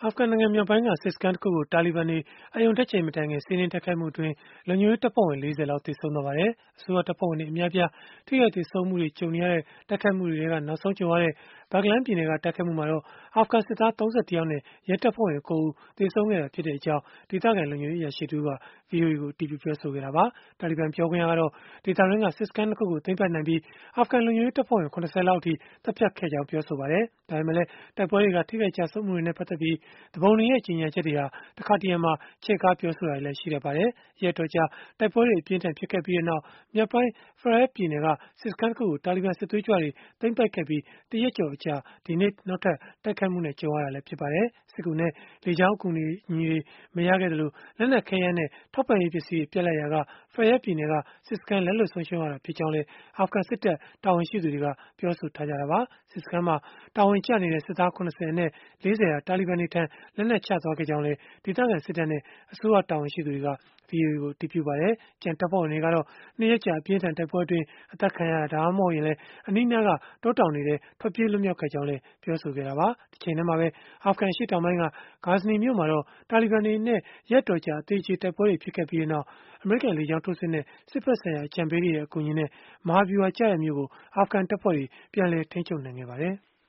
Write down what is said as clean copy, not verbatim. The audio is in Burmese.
အာဖဂန်နိုင်ငံမြောက်ပိုင်းက စစ်စခန်းတခုကို တာလီဘန်တွေ အရုဏ်တက်ချိန်မတိုင်ခင် စီးနင်းတိုက်ခိုက်မှုအတွင်း လုံခြုံရေးတပ်ဖွဲ့ဝင် ၄၀ လောက် သေဆုံးသွားပါတယ်။ အစိုးရတပ်ဖွဲ့ဝင်တွေ အများအပြား ထိခိုက်သေဆုံးမှုတွေ ကြုံနေရတဲ့ တိုက်ခိုက်မှုတွေထဲက နောက်ဆုံးကြုံရတဲ့ Baghlan ပြည်နယ်က တိုက်ခိုက်မှုမှာတော့ အာဖဂန်စစ်သား ၃၁ ယောက်နဲ့ ရဲတပ်ဖွဲ့ဝင် ၉ ဦး သေဆုံးခဲ့တာဖြစ်ကြောင်း ဒေသခံလုံခြုံရေးအရာရှိတဦးက ဗွီအိုအေကို အတည်ပြုပြောဆိုခဲ့တာပါ။ တာလီဘန်ပြောခွင့်ရကတော့ ဒေသတွင်းက စစ်စခန်း ၂ ခုကို သိမ်းပိုက်နိုင်ပြီး အာဖဂန်လုံခြုံရေးတပ်ဖွဲ့ဝင် ၇၀ လောက်အထိ သတ်ဖြတ်ခဲ့ကြောင်း ပြောဆိုခဲ့ပါတယ်။ ဒါပေမဲ့လည်း တိုက်ပွဲတွေက ထိခိုက်ကျဆုံးမှုတွေနဲ့ ပတ်သက်ပြီး သူပုန်တွေရဲ့ ကြေညာချက်တွေဟာ တခါတရံ ချဲ့ကားပြောဆိုတာတွေလည်း ရှိတတ်ပါတယ်။ ရက်အတော်ကြာ တိုက်ပွဲတွေ အပြင်းအထန် ဖြစ်ခဲ့ပြီးနောက် မြောက်ပိုင်း Faryab ပြည်နယ်က စစ်စခန်းတခုကို တာလီဘန်စစ်သွေးကြွတွေ သိမ်းပိုက်ခဲ့ပြီး ၁ ရက်ကျော်အကြာ ဒီနေ့ နောက်ထပ် တိုက်ခိုက်မှုနဲ့ ကြုံရတာလည်း ဖြစ်ပါတယ်။ စစ်ကူနဲ့ လေကြောင်း အကူအညီတွေ မရခဲ့သလို လက်နက်ခဲယမ်းနဲ့ ထောက်ပံ့ရေးပစ္စည်းတွေ ပြတ်လပ်ရာက Faryab ပြည်နယ်က စစ်စခန်း လက်လွှတ်ဆုံးရှုံးရတာ ဖြစ်ကြောင်းလည်း အာဖဂန်စစ်တပ် တာဝန်ရှိသူတွေက ပြောဆိုထားကြတာပါ။ စစ်စခန်းမှာ တာဝန်ကျနေတဲ့ စစ်သား ၇၀ အနက် ၄၀ ဟာ တာလီဘန်တွေထံ လက်နက်ချသွားခဲ့ကြောင်းလည်း ဒေသခံစစ်တပ်နဲ့ အစိုးရတာဝန်ရှိသူတွေက ဗွီအိုအေကို အတည်ပြုပါတယ်။ ကျန်တပ်ဖွဲ့ဝင်တွေကတော့ ၂ ရက်ကြာ အပြင်းအထန် တိုက်ပွဲအတွင်း အသတ်ခံရတာ ဒါမှမဟုတ် အနီးအနားက တောတောင်တွေထဲ ထွက်ပြေးလွတ်မြောက်ခဲ့ကြောင်းလည်း ပြောဆိုခဲ့တာပါ။ တချိန်တည်းမှာပဲ အာဖဂန်အရှေ့တောင်ပိုင်းက Ghazni မြို့မှာတော့ တာလီဘန်တွေနဲ့ ရက်အတော်ကြာ အသေအကျေ တိုက်ပွဲတွေ ဖြစ်ခဲ့ပြီးနောက် အမေရိကန် လေကြောင်းထိုးစစ်နဲ့ စစ်ဘက်ဆိုင်ရာ အကြံပေးတွေရဲ့ အကူအညီနဲ့ မဟာဗျုဟာကျတဲ့မြို့ကို အာဖဂန်တပ်ဖွဲ့တွေ ပြန်လည်ထိန်းချုပ်နိုင်ခဲ့ပါတယ်။